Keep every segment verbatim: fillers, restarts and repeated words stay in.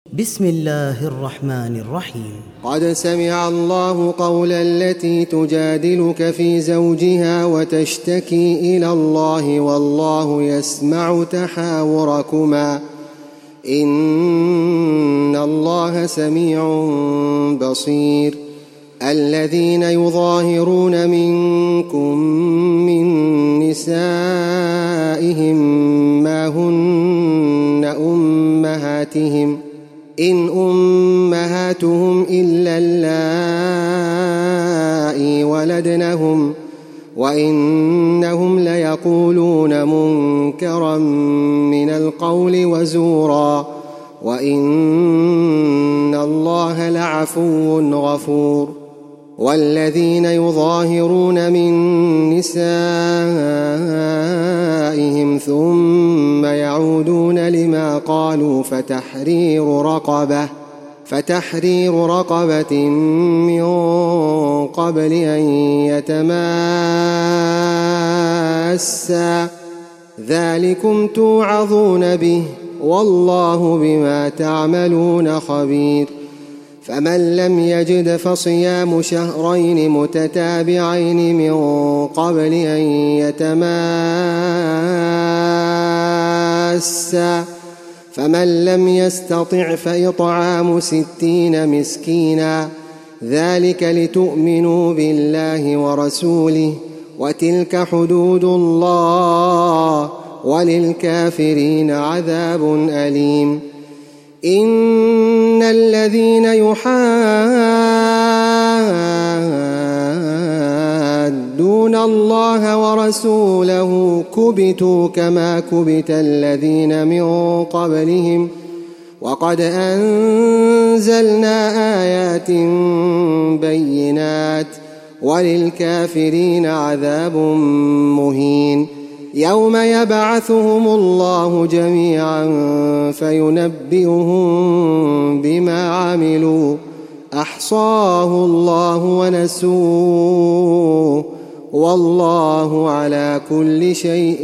بسم الله الرحمن الرحيم. قد سمع الله قول التي تجادلك في زوجها وتشتكي إلى الله والله يسمع تحاوركما إن الله سميع بصير. الذين يظاهرون منكم من نسائهم ما هن أمهاتهم إن أمهاتهم إلا اللائي ولدنهم وإنهم ليقولون منكرا من القول وزورا وإن الله لعفو غفور. والذين يظاهرون من نسائهم ثم يعودون لما قالوا فتحرير رقبة فتحرير رقبة من قبل أن يتماسا ذلكم توعظون به والله بما تعملون خبير. فمن لم يجد فصيام شهرين متتابعين من قبل أن يتماسا فمن لم يستطع فإطعام ستين مسكينا ذلك لتؤمنوا بالله ورسوله وتلك حدود الله وللكافرين عذاب أليم. إن الذين يحادون الله ورسوله كبتوا كما كبت الذين من قبلهم وقد أنزلنا آيات بينات وللكافرين عذاب مهين. يوم يبعثهم الله جميعا فينبئهم بما عملوا أحصاه الله ونسوه والله على كل شيء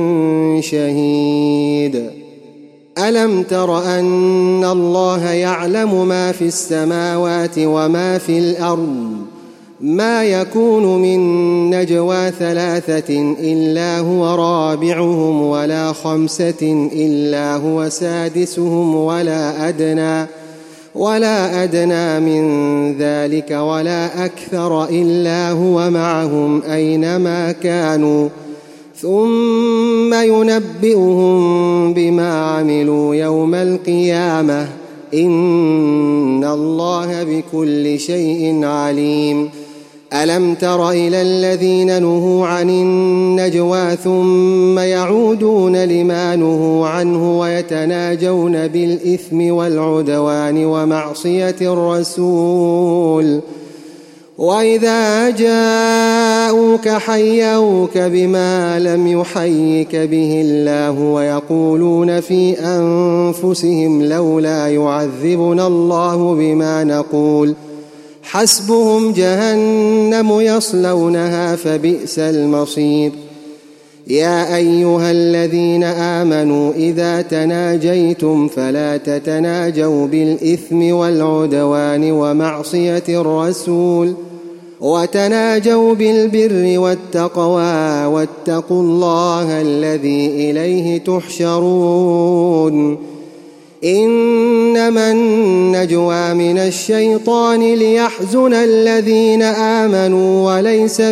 شهيد. ألم تر أن الله يعلم ما في السماوات وما في الأرض ما يكون من نجوى ثلاثة إلا هو رابعهم ولا خمسة إلا هو سادسهم ولا أدنى ولا أدنى من ذلك ولا أكثر إلا هو معهم أينما كانوا ثم ينبئهم بما عملوا يوم القيامة إن الله بكل شيء عليم. ألم تر إلى الذين نهوا عن النجوى ثم يعودون لما نهوا عنه ويتناجون بالإثم والعدوان ومعصية الرسول وإذا جاءوك حيوك بما لم يحيك به الله ويقولون في أنفسهم لولا يعذبنا الله بما نقول حسبهم جهنم يصلونها فبئس المصير. يا أيها الذين آمنوا إذا تناجيتم فلا تتناجوا بالإثم والعدوان ومعصية الرسول وتناجوا بالبر والتقوى واتقوا الله الذي إليه تحشرون. إنما النجوى من الشيطان ليحزن الذين آمنوا وليس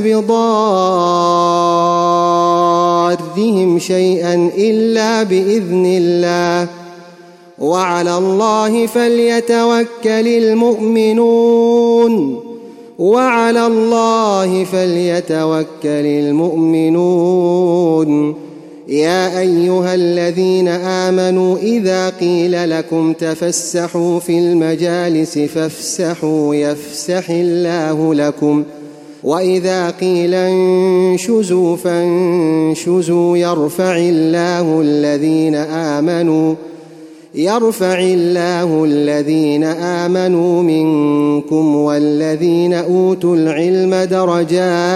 بضارهم شيئا إلا بإذن الله وعلى الله فليتوكل المؤمنون وعلى الله فليتوكل المؤمنون. يا أيها الذين آمنوا إذا قيل لكم تفسحوا في المجالس فافسحوا يفسح الله لكم وإذا قيل انشزوا فانشزوا يرفع الله الذين آمنوا يرفع الله الذين آمنوا منكم والذين أوتوا العلم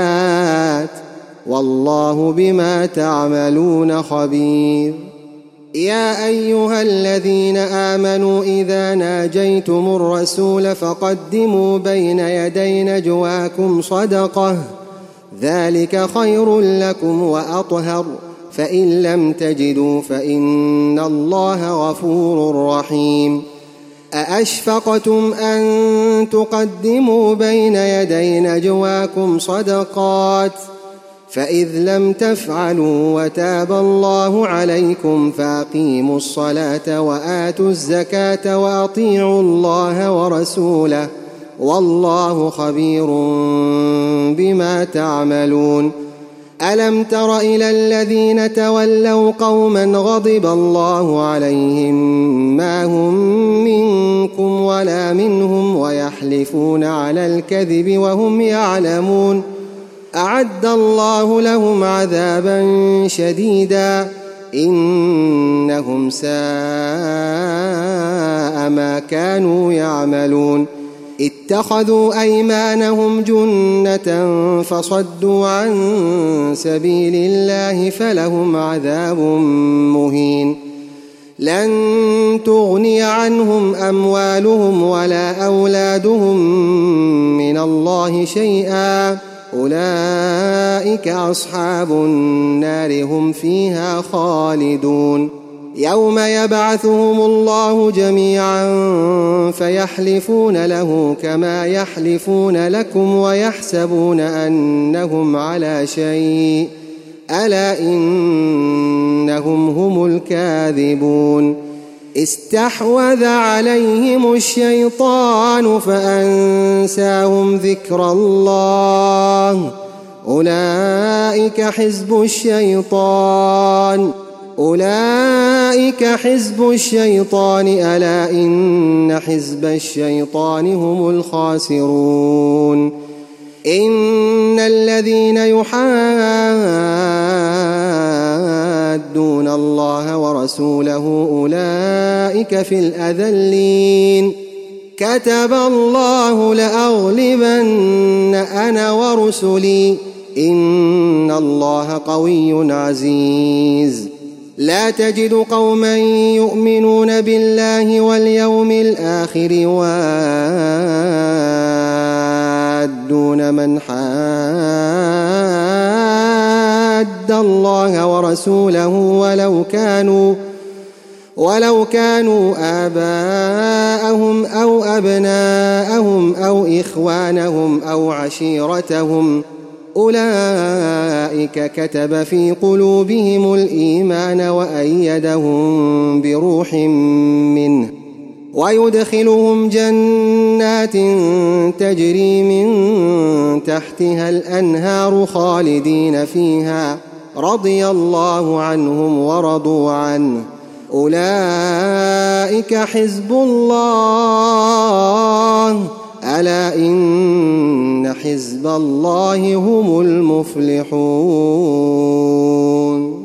درجات والله بما تعملون خبير. يا أيها الذين آمنوا إذا ناجيتم الرسول فقدموا بين يدي نجواكم صدقة ذلك خير لكم وأطهر فإن لم تجدوا فإن الله غفور رحيم أأشفقتم أن تقدموا بين يدي نجواكم صدقات فإذ لم تفعلوا وتاب الله عليكم فأقيموا الصلاة وآتوا الزكاة وأطيعوا الله ورسوله والله خبير بما تعملون ألم تر إلى الذين تولوا قوما غضب الله عليهم ما هم منكم ولا منهم ويحلفون على الكذب وهم يعلمون أعد الله لهم عذابا شديدا إنهم ساء ما كانوا يعملون اتخذوا أيمانهم جنة فصدوا عن سبيل الله فلهم عذاب مهين لن تغني عنهم أموالهم ولا أولادهم من الله شيئا أولئك أصحاب النار هم فيها خالدون يوم يبعثهم الله جميعا فيحلفون له كما يحلفون لكم ويحسبون أنهم على شيء ألا إنهم هم الكاذبون استحوذ عليهم الشيطان فأنساهم ذكر الله أولئك حزب الشيطان أولئك حزب الشيطان ألا إن حزب الشيطان هم الخاسرون إن الذين يحادون الله ورسوله أولئك في الأذلين كتب الله لأغلبن أنا ورسلي إن الله قوي عزيز لا تجد قوما يؤمنون بالله واليوم الآخر يوادون من حاد الله ورسوله ولو كانوا ولو كانوا آباءهم أو أبناءهم أو إخوانهم أو عشيرتهم أولئك كتب في قلوبهم الإيمان وأيدهم بروح منه ويدخلهم جنات تجري من تحتها الأنهار خالدين فيها رضي الله عنهم ورضوا عنه أولئك حزب الله ألا إن حزب الله هم المفلحون.